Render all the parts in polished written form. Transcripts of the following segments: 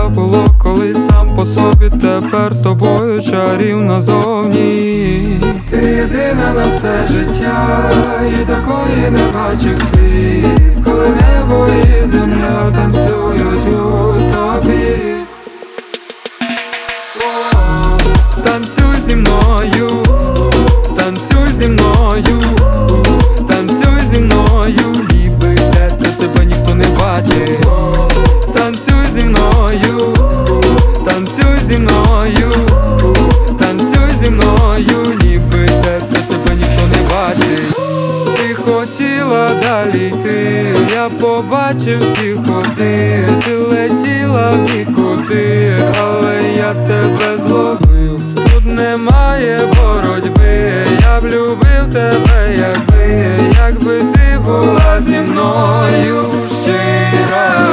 життя було колись сам по собі, тепер з тобою чарівно зовні. Ти єдина на все життя, і такої не бачив світ, коли небо і земля танцюють у тобі. Танцюй зі мною, танцюй зі мною, танцюй зі мною, ніби де тебе ніхто не бачить. Танцюй зі мною, танцюй зі мною, танцюй зі мною, ніби де тебе ніхто не бачить. Ти хотіла далі йти, я побачив всі ходи, ти летіла в нікуди, але я тебе зловив. Тут немає боротьби, я б любив тебе, якби ти була зі мною щира.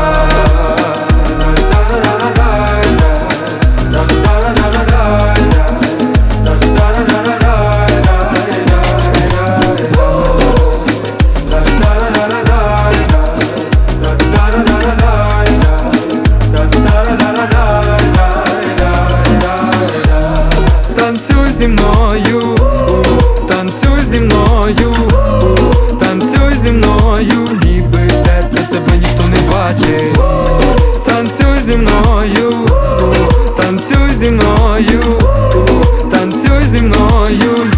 Танцюй зі мною, танцюй зі мною, танцюй зі мною, ніби де тебе ніхто не бачить. Танцюй зі мною, танцюй зі мною, танцюй зі мною.